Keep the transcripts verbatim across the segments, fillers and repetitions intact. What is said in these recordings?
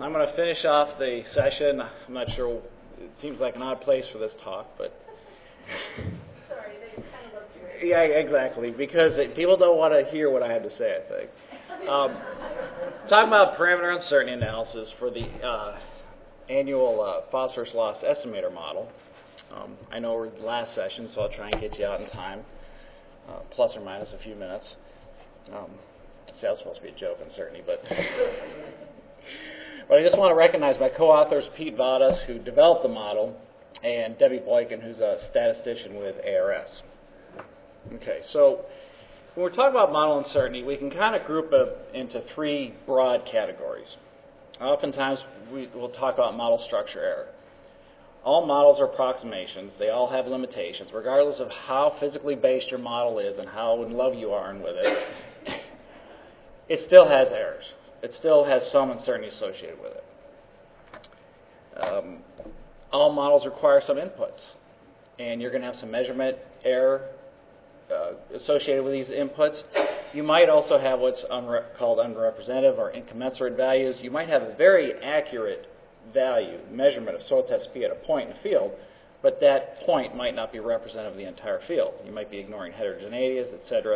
I'm going to finish off the session. I'm not sure, it seems like an odd place for this talk, but... Sorry, they kind of looked weird. Yeah, exactly, because it, people don't want to hear what I have to say, I think. Um, talking about parameter uncertainty analysis for the uh, annual uh, phosphorus loss estimator model. Um, I know we're the last session, so I'll try and get you out in time, uh, plus or minus a few minutes. Um, see, that was supposed to be a joke, uncertainty, but... But I just want to recognize my co-authors, Pete Vadas, who developed the model, and Debbie Boykin, who's a statistician with A R S. Okay, so when we're talking about model uncertainty, we can kind of group it into three broad categories. Oftentimes, we will talk about model structure error. All models are approximations. They all have limitations. Regardless of how physically based your model is and how in love you are with it, it still has errors. It still has some uncertainty associated with it. Um, all models require some inputs, and you're going to have some measurement error uh, associated with these inputs. You might also have what's unre- called unrepresentative or incommensurate values. You might have a very accurate value, measurement of soil test P at a point in the field, but that point might not be representative of the entire field. You might be ignoring heterogeneities, et cetera.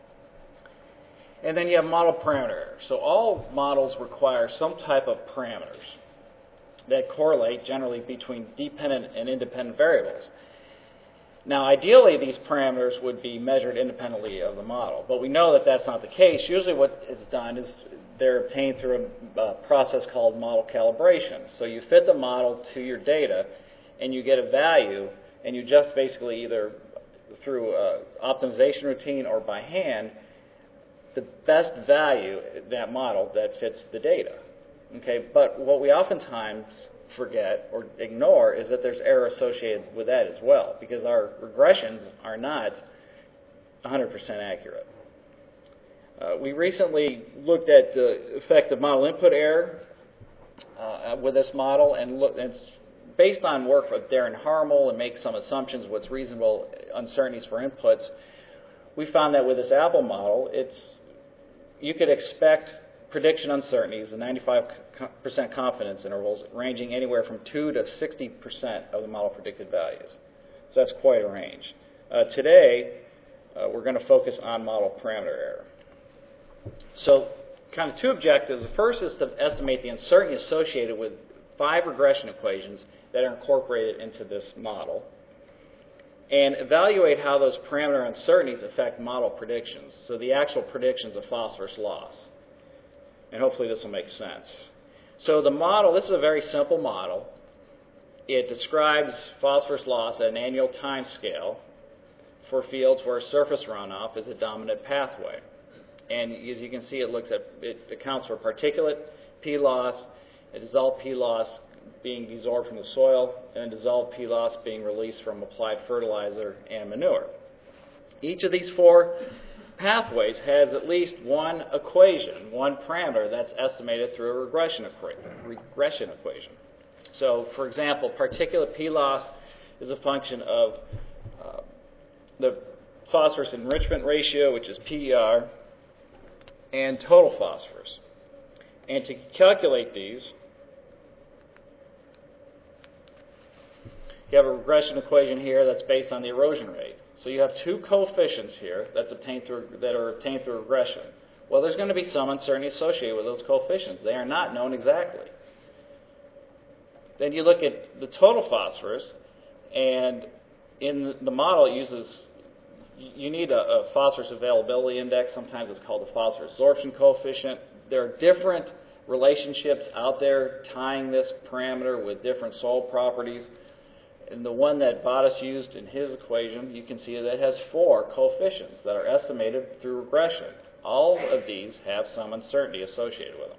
And then you have model parameter error. So all models require some type of parameters that correlate generally between dependent and independent variables. Now, ideally, these parameters would be measured independently of the model, but we know that that's not the case. Usually what is done is they're obtained through a uh, process called model calibration. So you fit the model to your data, and you get a value, and you just basically either through an optimization routine or by hand, the best value, that model, that fits the data. Okay, but what we oftentimes forget or ignore is that there's error associated with that as well, because our regressions are not one hundred percent accurate. Uh, we recently looked at the effect of model input error uh, with this model, and, look, and it's based on work of Darren Harmel and make some assumptions what's reasonable uncertainties for inputs. We found that with this Apple model, it's you could expect prediction uncertainties and ninety-five percent confidence intervals ranging anywhere from two to sixty percent of the model predicted values. So that's quite a range. Uh, today, uh, we're going to focus on model parameter error. So kind of two objectives. The first is to estimate the uncertainty associated with five regression equations that are incorporated into this model, and evaluate how those parameter uncertainties affect model predictions, so the actual predictions of phosphorus loss. And hopefully this will make sense. So the model, this is a very simple model. It describes phosphorus loss at an annual time scale for fields where surface runoff is a dominant pathway. And as you can see, it looks at, it accounts for particulate P loss, a dissolved P loss being desorbed from the soil, and dissolved P loss being released from applied fertilizer and manure. Each of these four pathways has at least one equation, one parameter that's estimated through a regression, equa- regression equation. So, for example, particulate P loss is a function of uh, the phosphorus enrichment ratio, which is P E R, and total phosphorus. And to calculate these, you have a regression equation here that's based on the erosion rate. So you have two coefficients here that's obtained through, that are obtained through regression. Well, there's going to be some uncertainty associated with those coefficients. They are not known exactly. Then you look at the total phosphorus, and in the model it uses, you need a, a phosphorus availability index. Sometimes it's called the phosphorus absorption coefficient. There are different relationships out there tying this parameter with different soil properties. And the one that Vadas used in his equation, you can see that it has four coefficients that are estimated through regression. All of these have some uncertainty associated with them.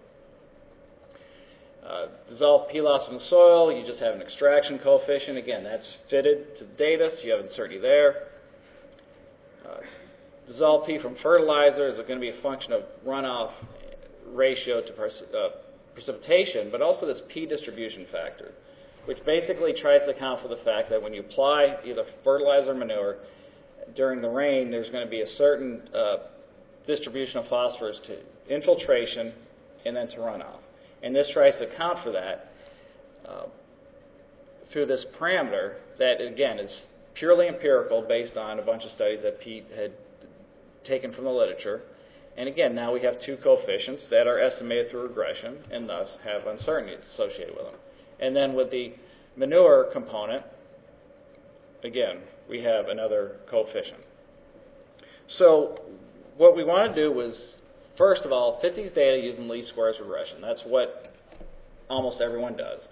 Uh, dissolved P loss from the soil, you just have an extraction coefficient. Again, that's fitted to the data, so you have uncertainty there. Uh, dissolved P from fertilizer is going to be a function of runoff ratio to pers- uh, precipitation, but also this P distribution factor, which basically tries to account for the fact that when you apply either fertilizer or manure during the rain, there's going to be a certain uh, distribution of phosphorus to infiltration and then to runoff. And this tries to account for that uh, through this parameter that, again, is purely empirical based on a bunch of studies that Pete had taken from the literature. And again, now we have two coefficients that are estimated through regression and thus have uncertainty associated with them. And then with the manure component, again, we have another coefficient. So what we want to do was, first of all, fit these data using least squares regression. That's what almost everyone does.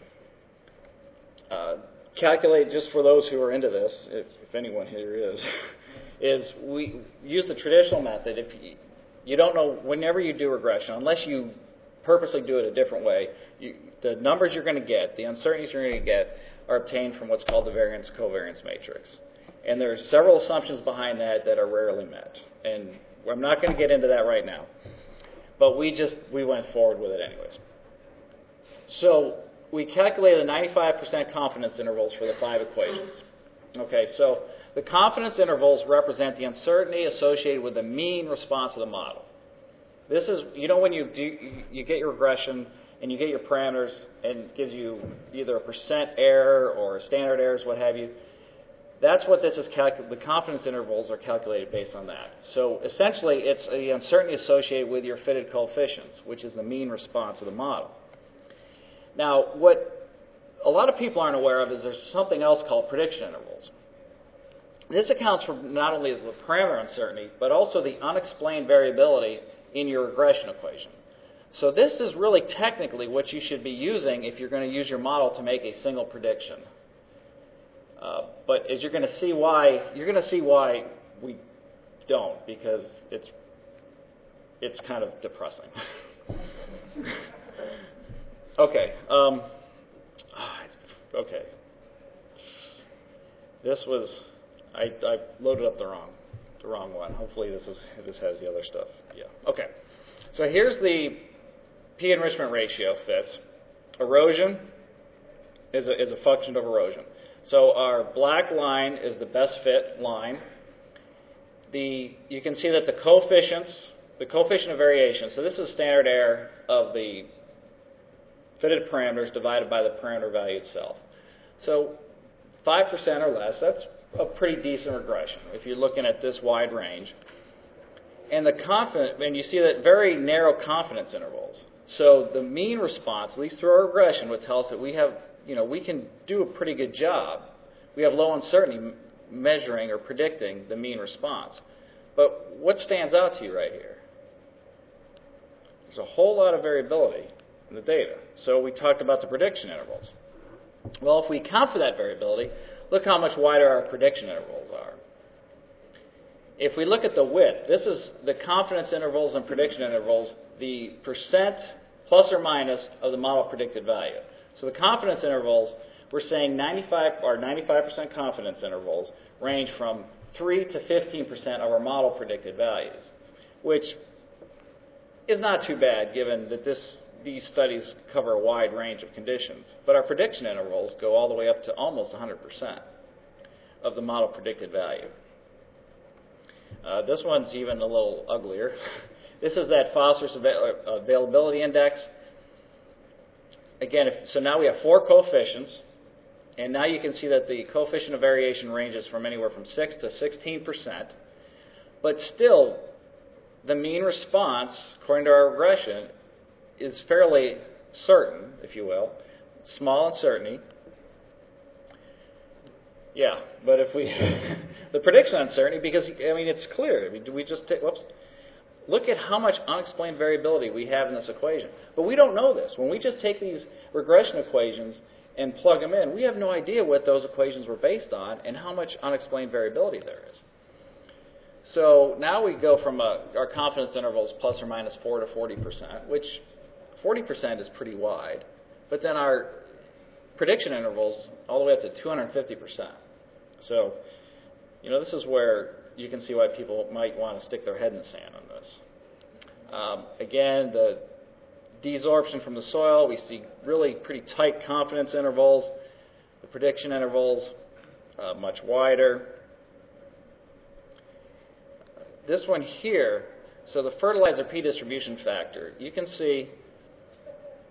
Uh, calculate, just for those who are into this, if, if anyone here is, is we use the traditional method. If you, you don't know, whenever you do regression, unless you purposely do it a different way, you, the numbers you're going to get, the uncertainties you're going to get, are obtained from what's called the variance-covariance matrix. And there's several assumptions behind that that are rarely met. And I'm not going to get into that right now. But we just, we went forward with it anyways. So we calculated the ninety-five percent confidence intervals for the five equations. Okay, so the confidence intervals represent the uncertainty associated with the mean response of the model. This is, you know, when you do, you get your regression and you get your parameters and it gives you either a percent error or standard errors, what have you. That's what this is calculated. The confidence intervals are calculated based on that. So essentially, it's the uncertainty associated with your fitted coefficients, which is the mean response of the model. Now, what a lot of people aren't aware of is there's something else called prediction intervals. This accounts for not only the parameter uncertainty, but also the unexplained variability in your regression equation. So this is really technically what you should be using if you're going to use your model to make a single prediction. Uh, but as you're going to see why, you're going to see why we don't, because it's it's kind of depressing. okay. Um, okay. This was I, I loaded up the wrong the wrong one. Hopefully this is this has the other stuff. Yeah. Okay. So here's the P enrichment ratio fits. Erosion is a, is a function of erosion. So our black line is the best fit line. The you can see that the coefficients, the coefficient of variation, so this is standard error of the fitted parameters divided by the parameter value itself. So five percent or less, that's a pretty decent regression if you're looking at this wide range. And the confidence, and you see that very narrow confidence intervals. So the mean response, at least through our regression, would tell us that we have, you know, we can do a pretty good job. We have low uncertainty measuring or predicting the mean response. But what stands out to you right here? There's a whole lot of variability in the data. So we talked about the prediction intervals. Well, if we account for that variability, look how much wider our prediction intervals are. If we look at the width, this is the confidence intervals and prediction intervals, the percent plus or minus of the model predicted value. So the confidence intervals, we're saying ninety-five or ninety-five percent confidence intervals range from three to fifteen percent of our model predicted values, which is not too bad given that this these studies cover a wide range of conditions. But our prediction intervals go all the way up to almost one hundred percent of the model predicted value. Uh, this one's even a little uglier. This is that phosphorus avail- availability index. Again, if, so now we have four coefficients, and now you can see that the coefficient of variation ranges from anywhere from six to sixteen percent. But still, the mean response, according to our regression, is fairly certain, if you will, small uncertainty. Yeah, but if we, the prediction uncertainty, because, I mean, it's clear. I mean, we just take, whoops, look at how much unexplained variability we have in this equation. But we don't know this. When we just take these regression equations and plug them in, we have no idea what those equations were based on and how much unexplained variability there is. So now we go from a, our confidence intervals plus or minus four to forty percent, which forty percent is pretty wide. But then our prediction intervals all the way up to two hundred fifty percent. So, you know, this is where you can see why people might want to stick their head in the sand on this. Um, again, the desorption from the soil, we see really pretty tight confidence intervals. The prediction intervals, uh, much wider. This one here, so the fertilizer P distribution factor, you can see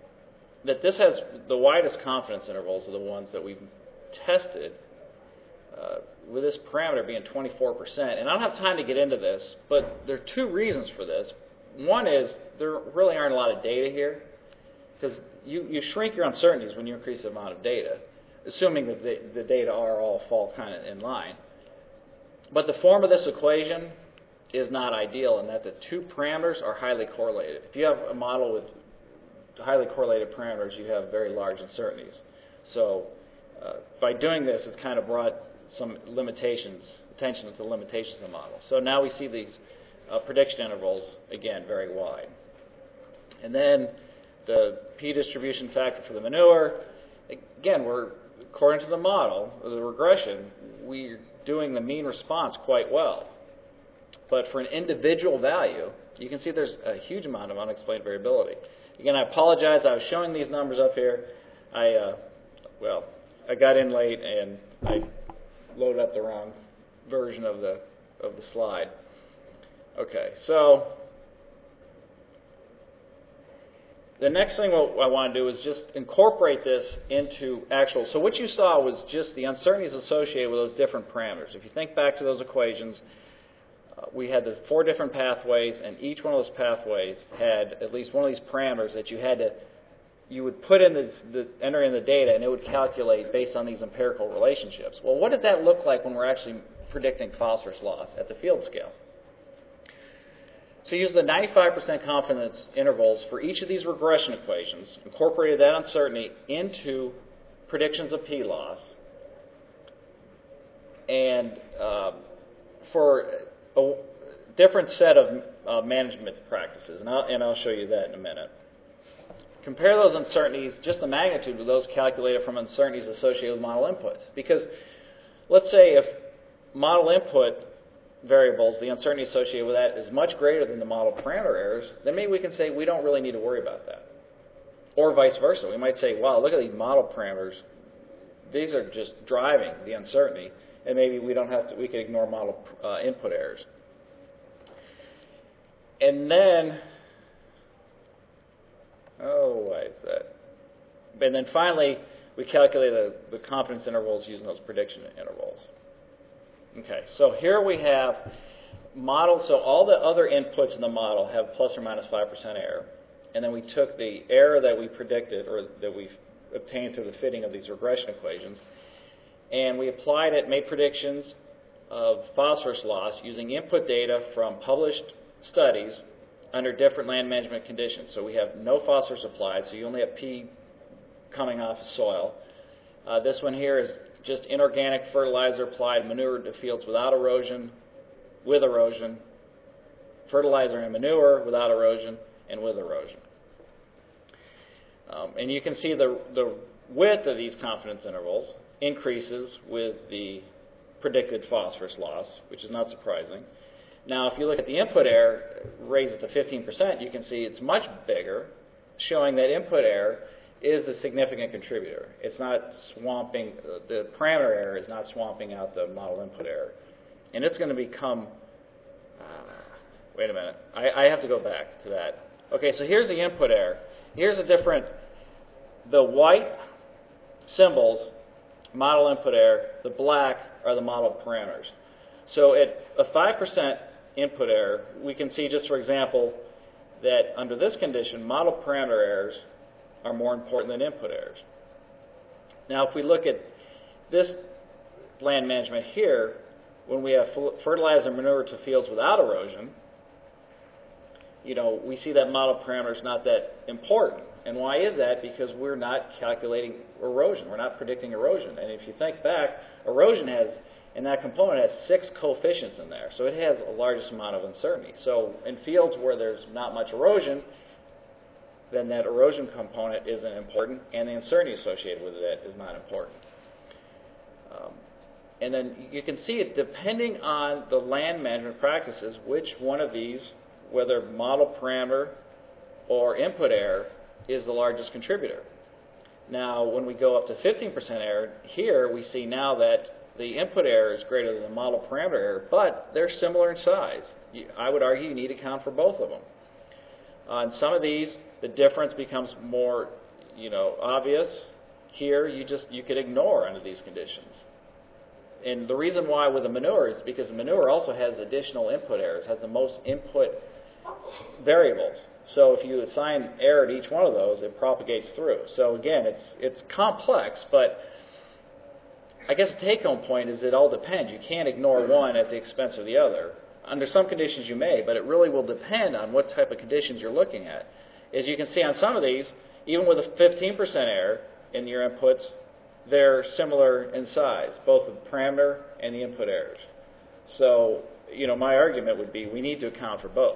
that this has the widest confidence intervals are the ones that we've tested, uh, with this parameter being twenty-four percent. And I don't have time to get into this, but there are two reasons for this. One is there really aren't a lot of data here, because you, you shrink your uncertainties when you increase the amount of data, assuming that the, the data are all fall kind of in line. But the form of this equation is not ideal in that the two parameters are highly correlated. If you have a model with highly correlated parameters, you have very large uncertainties. So uh, by doing this, it's kind of brought some limitations, attention to the limitations of the model. So now we see these uh, prediction intervals, again, very wide. And then the p-distribution factor for the manure, again, we're, according to the model, the regression, we're doing the mean response quite well. But for an individual value, you can see there's a huge amount of unexplained variability. Again, I apologize. I was showing these numbers up here. I, uh, well, I got in late and I loaded up the wrong version of the of the slide. Okay, so the next thing what I want to do is just incorporate this into actual. So what you saw was just the uncertainties associated with those different parameters. If you think back to those equations, uh, we had the four different pathways, and each one of those pathways had at least one of these parameters that you had to, you would put in the, the enter in the data, and it would calculate based on these empirical relationships. Well, what does that look like when we're actually predicting phosphorus loss at the field scale? So use the ninety-five percent confidence intervals for each of these regression equations, incorporated that uncertainty into predictions of P loss, and uh, for a different set of uh, management practices, and I'll, and I'll show you that in a minute. Compare those uncertainties, just the magnitude of those calculated from uncertainties associated with model inputs. Because let's say if model input variables, the uncertainty associated with that is much greater than the model parameter errors, then maybe we can say we don't really need to worry about that. Or vice versa. We might say, wow, look at these model parameters. These are just driving the uncertainty, and maybe we don't have to, we can ignore model uh, input errors. And then, oh, why is that? And then finally, we calculate the, the confidence intervals using those prediction intervals. Okay, so here we have models, so all the other inputs in the model have plus or minus five percent error. And then we took the error that we predicted, or that we obtained through the fitting of these regression equations, and we applied it, made predictions of phosphorus loss using input data from published studies under different land management conditions. So we have no phosphorus applied, so you only have P coming off of soil. Uh, this one here is just inorganic fertilizer applied, manure to fields without erosion, with erosion, fertilizer and manure without erosion, and with erosion. Um, and you can see the, the width of these confidence intervals increases with the predicted phosphorus loss, which is not surprising. Now, if you look at the input error, raise it to fifteen percent, you can see it's much bigger, showing that input error is the significant contributor. It's not swamping, the parameter error is not swamping out the model input error. And it's going to become, uh, wait a minute, I, I have to go back to that. Okay, so here's the input error. Here's a different, the white symbols, model input error, the black are the model parameters. So at a five percent input error, we can see just for example that under this condition, model parameter errors are more important than input errors. Now, if we look at this land management here, when we have fertilizer manure to fields without erosion, you know, we see that model parameter is not that important. And why is that? Because we're not calculating erosion. We're not predicting erosion. And if you think back, erosion has, and that component has six coefficients in there. So it has the largest amount of uncertainty. So in fields where there's not much erosion, then that erosion component isn't important, and the uncertainty associated with it is not important. Um, and then you can see it depending on the land management practices, which one of these, whether model parameter or input error, is the largest contributor. Now, when we go up to fifteen percent error, here we see now that the input error is greater than the model parameter error, but they're similar in size. You, I would argue you need to account for both of them. On some of these, the difference becomes more, you know, obvious. Here, you just you could ignore under these conditions. And the reason why with the manure is because the manure also has additional input errors, has the most input variables. So if you assign error to each one of those, it propagates through. So again, it's it's complex, but I guess the take-home point is it all depends. You can't ignore one at the expense of the other. Under some conditions you may, but it really will depend on what type of conditions you're looking at. As you can see on some of these, even with a fifteen percent error in your inputs, they're similar in size, both the parameter and the input errors. So, you know, my argument would be we need to account for both.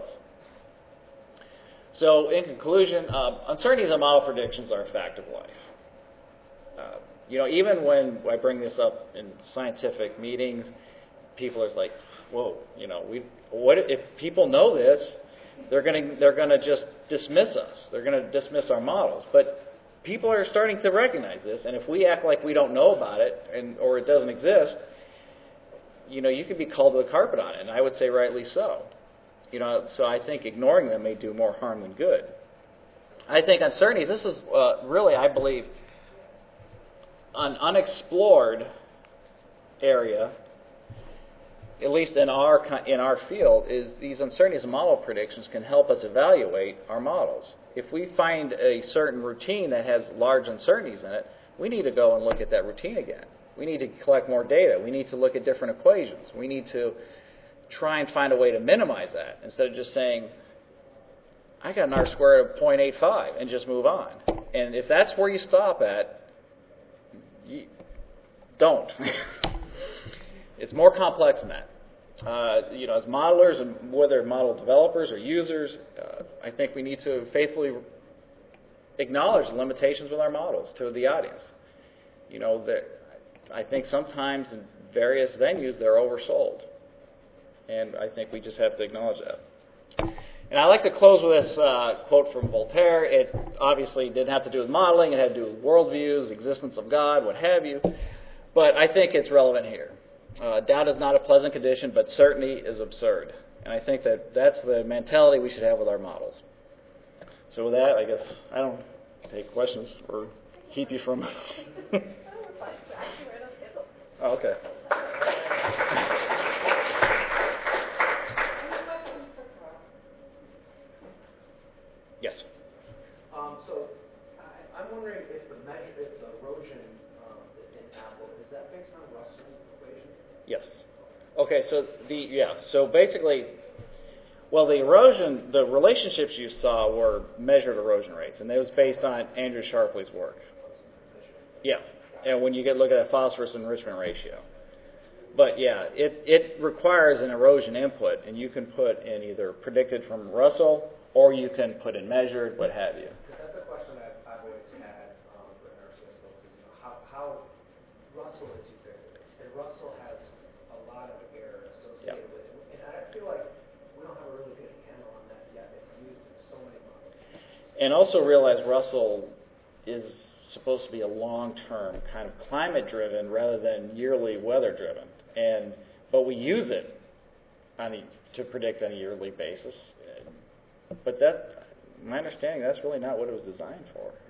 So, in conclusion, uh, uncertainties in model predictions are a fact of life. Uh, you know, even when I bring this up in scientific meetings, people are like, "Whoa, you know, we what if people know this? They're going to they're going to just dismiss us. They're going to dismiss our models." But people are starting to recognize this, and if we act like we don't know about it and or it doesn't exist, you know, you could be called to the carpet on it, and I would say rightly so. You know, so I think ignoring them may do more harm than good. I think uncertainty, this is uh, really, I believe, an unexplored area, at least in our in our field, is these uncertainties and model predictions can help us evaluate our models. If we find a certain routine that has large uncertainties in it, we need to go and look at that routine again. We need to collect more data. We need to look at different equations. We need to try and find a way to minimize that instead of just saying, I got an R squared of zero point eight five and just move on. And if that's where you stop at, you don't. It's more complex than that. Uh, you know, as modelers, and whether model developers or users, uh, I think we need to faithfully acknowledge the limitations with our models to the audience. You know, that I think sometimes in various venues they're oversold, and I think we just have to acknowledge that. And I like to close with this uh, quote from Voltaire. It obviously didn't have to do with modeling; it had to do with worldviews, existence of God, what have you. But I think it's relevant here. Uh, doubt is not a pleasant condition, but certainty is absurd. And I think that that's the mentality we should have with our models. So with that, I guess I don't take questions or keep you from... Oh, okay. Yes. Um, so I, I'm wondering if the measure, if the erosion um, in Apple, is that based on Russell's equation? Yes. Okay, so the yeah, so basically, well, the erosion, the relationships you saw were measured erosion rates, and it was based on Andrew Sharpley's work. Yeah, and when you get look at a phosphorus enrichment ratio. But yeah, it, it requires an erosion input, and you can put in either predicted from Russell, or you can put in measured, what have you. That's the question that I've always had um, for our systems, is you know, how, how Russell is ubiquitous, and Russell has a lot of error associated Yeah. with it. And I feel like we don't have a really good handle on that yet. It's used in so many models. And also realize Russell is supposed to be a long-term kind of climate-driven rather than yearly weather-driven. And but we use it on a, to predict on a yearly basis. But that, my understanding, that's really not what it was designed for.